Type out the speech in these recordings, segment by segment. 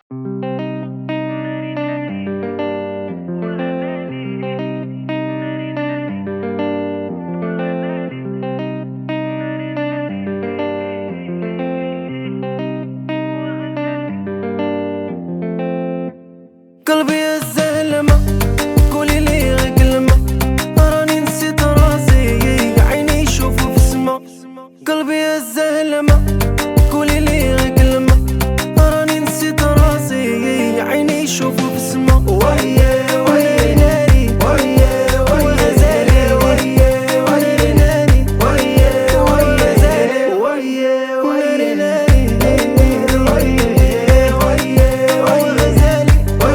قلبي الزلمة قولي لي غير كلمة، راني نسيت راسي عيني يشوفوا في السما. قلبي الزلمة قولي لي غير كلمة، راني نسيت راسي عيني يشوفوا في السما. ويا ويا ناري ويا ويا زالي ويا ويا ناري ويا ويا زالي ويا ويا ناري ويا ويا ويا زالي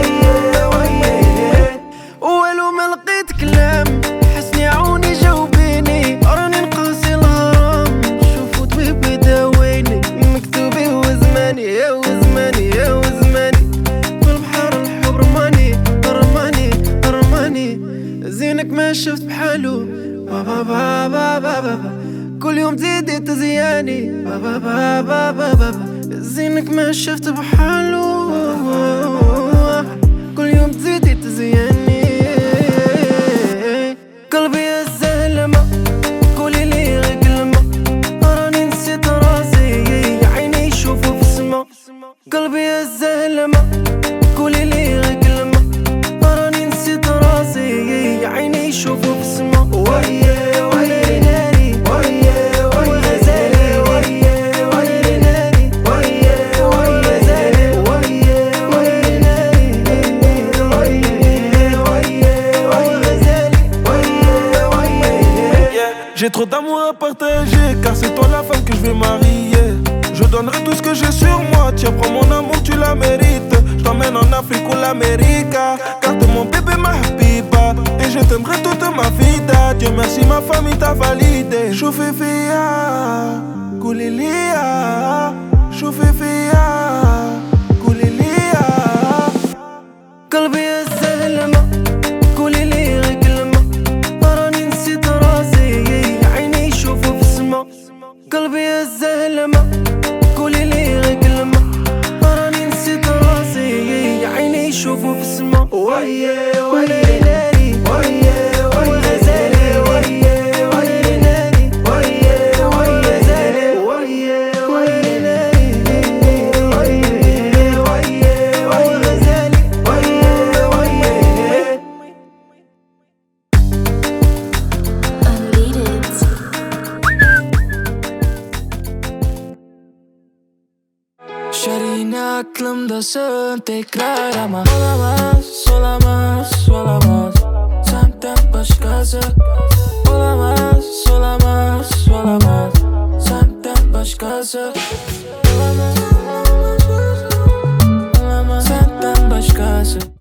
ولو ما لقيت كلام حسني عوني جاوبيني، راني نقاسي الغرام شوفوا طبيب يداويني، مكتوبي وزماني يا وزماني يا وزماني في البحر الحب رماني رماني رماني. زينك ما شفت بحالو بابا بابا بابا، كل يوم تزيدي تزياني بابا بابا بابا. زينك ما شفت بحالو كل يوم تزيدي تزياني. قلبي الزلمة قولي لي غير كلمة، راني نسيت راسي عيني يشوفوا في السما. قلبي الزلمة قولي لي غير كلمة، راني نسيت راسي عيني يشوفوا في السما. ويا ويا ناري ويا ويا زالي ويا ويا ناري ويا ويا زالي ويا ويا ناري ويا ويا زالي ويا ويا. J'ai trop d'amour à partager, car c'est toi la femme que je vais marier. Je donnerai tout ce que j'ai sur moi, tiens prends mon amour, tu la mérites. Je t'emmène en Afrique ou l'Amérique, car t'es mon bébé ma habiba, et je t'aimerai toute ma vie. Dieu merci ma famille t'a validé. Choufifia, Koulilia, Choufifia, Koulilia. قلبي الزلمة قولي لي غير كلمة، راني نسيت راسي عيني يشوفوا في السما. قلبي الزلمة قولي لي غير كلمة، راني نسيت راسي عيني يشوفوا في السما. ويا ويا ناري ويا ويا زالي ويا ويا ناري ويا ويا زالي ويا ويا ناري ويا ويا ويا زالي ويا ويا. Şerine aklımda sen tekrar ama olamaz, olamaz, olamaz. Senden başkası olamaz, olamaz, olamaz. Senden başkası olamaz, olamaz, olamaz. Senden başkası.